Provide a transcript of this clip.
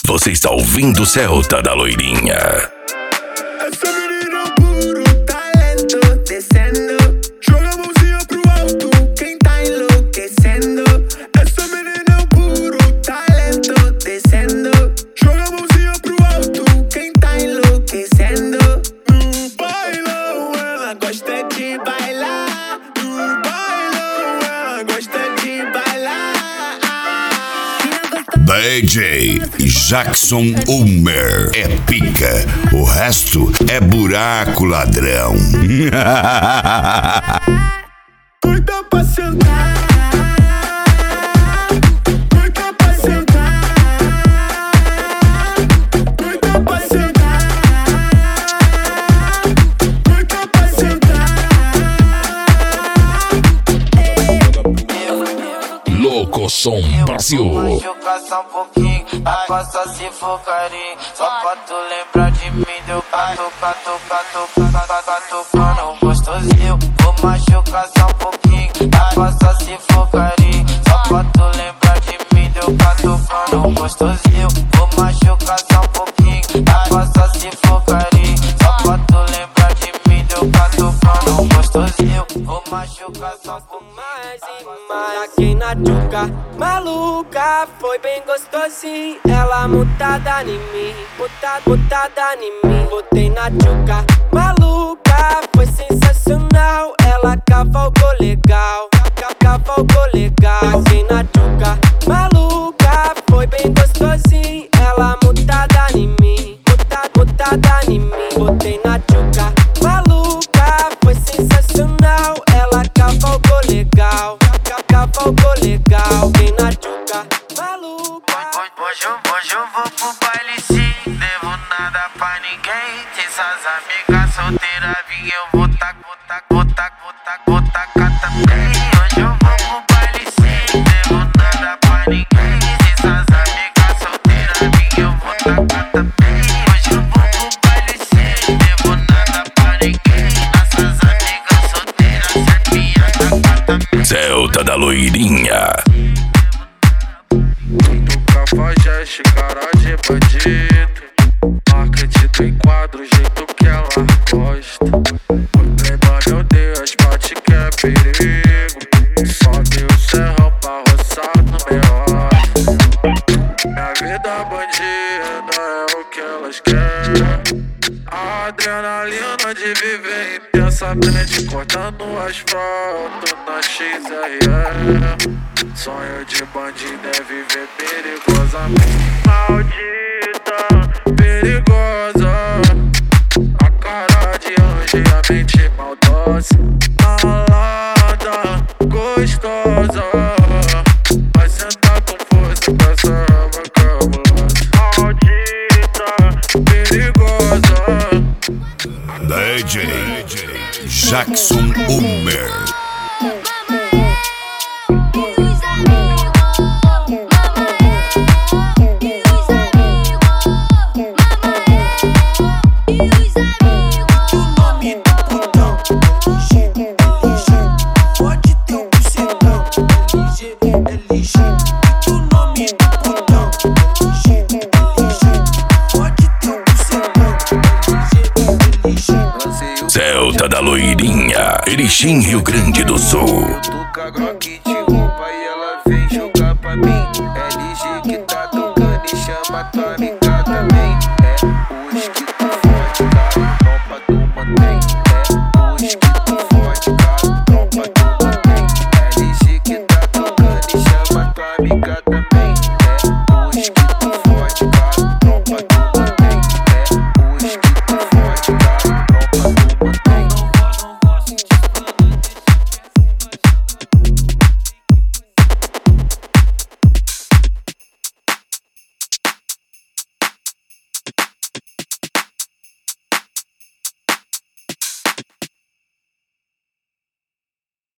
Você está ouvindo o Celta da Loirinha. Essa menina é puro talento, descendo. Joga a mãozinha pro alto, quem tá enlouquecendo. Essa menina é puro talento, descendo. Joga a mãozinha pro alto, quem tá enlouquecendo. No bailão ela gosta de bailar. No bailão ela gosta de bailar. DJ Jackson Ulmer é pica, o resto é buraco, ladrão. Doida pra sentar, doida pra sentar, doida pra sentar, doida pra sentar. Louco Som Brasil. Machuca só um pouquinho, passa se for carinho. Só pra tu lembrar de mim, deu tocando gostosinho. Vou machucar só um pouquinho, passa se for carinho. Só pra tu lembrar de mim, deu tocando gostosinho. Vou machucar só um pouquinho, passa se for carinho. Só pra tu lembrar de mim, deu tocando gostosinho. Vou machucar só um pouquinho. Aqui na tchuca, maluca, foi bem gostosinho. Ela mutada em mim, mutada em mim. Botei na tchuca, maluca, foi sensacional. Ela cavalgou legal, cavalgou legal. Aqui na tchuca, maluca, foi bem gostosinho. Ela mutada em mim, mutada em mim. Botei na tchuca, maluca, foi sensacional. Ela cavalgou legal, cavalgou legal. Vem na tchuca, maluca. Hoje eu vou pro baile sim. Devo nada pra ninguém. Se suas amigas solteiras vir, eu vou tacar também. Hoje eu vou pro baile sim. Devo nada pra ninguém. Se suas amigas solteiras vir, eu vou tacar também. Hoje eu vou pro baile sim. Devo nada pra ninguém. Nossas amigas solteiras, certinha, tacar também. Celta da Loirinha. Cafajeste, cara de bandido. Marketing do enquadro, o jeito que ela gosta. Lembra, meu Deus, bate que é perigo. Sobe o serrão pra roçar no melhor. Minha vida bandida é o que elas querem. A adrenalina de viver intensamente, cortando o asfalto na XRE. Sonho de bandido é viver perigosamente. Maldita, perigosa. A cara de anjo e a mente maldosa. Malada, gostosa. Vai sentar com força com essa alma cabulosa. Maldita, perigosa. DJ Jackson Ulmer. Celta da Loirinha, Erechim, Rio Grande do Sul. Toca groque de roupa e ela vem jogar pra mim. LG que tá tocando e chama tua amiga.